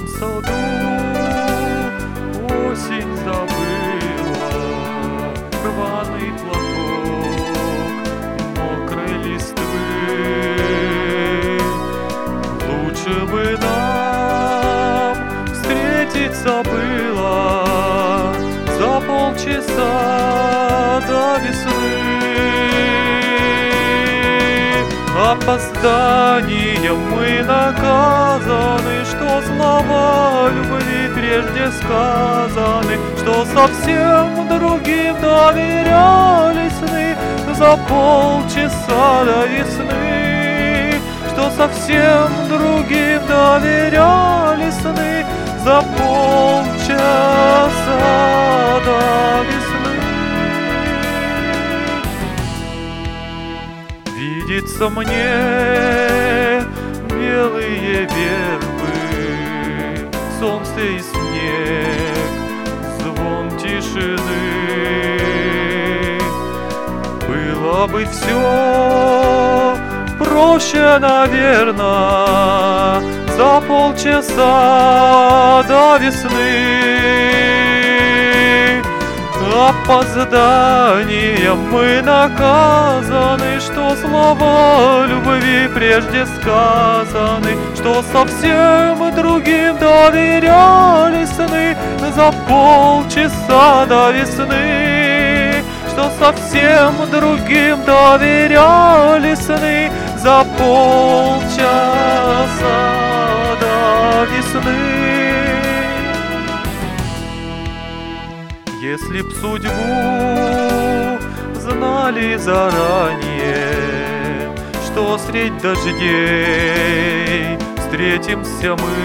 саду осень забыла рваный платок мокрой листвы. Лучше бы нам встретиться было за полчаса до весны. Опозданием мы наказаны, что слова любви прежде сказаны, что совсем другим доверяли сны за полчаса до весны, что совсем другим доверяли сны за полчаса до весны. Видится мне белые вербы, солнце и снег, звон тишины. Было бы все проще, наверно, за полчаса до весны. Опозданием мы наказаны, что слова любви прежде сказаны, что совсем другим доверяли сны за полчаса до весны, что совсем другим доверяли сны за полчаса до весны. Если б судьбу знали заранее, что средь дождей встретимся мы,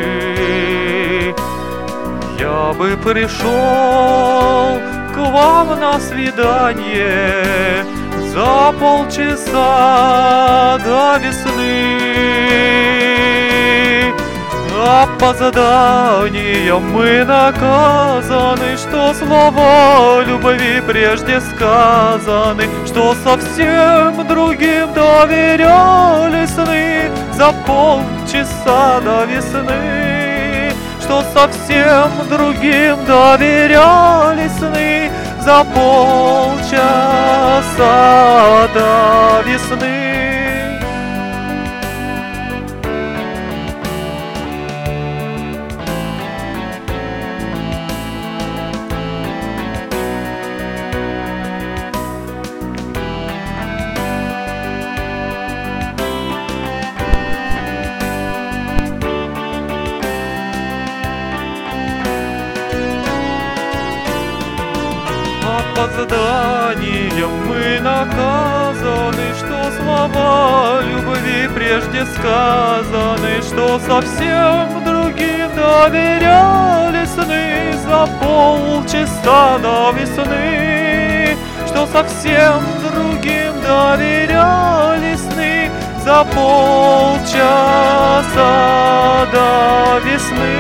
я бы пришел к вам на свидание за полчаса до весны. Опозданием мы наказаны, что слова любви прежде сказаны, что совсем другим доверяли сны за полчаса до весны, что совсем другим доверяли сны за полчаса до весны. Опозданием мы наказаны, что слова любви прежде сказаны, что совсем другим доверяли сны за полчаса до весны, что совсем другим доверяли сны за полчаса до весны.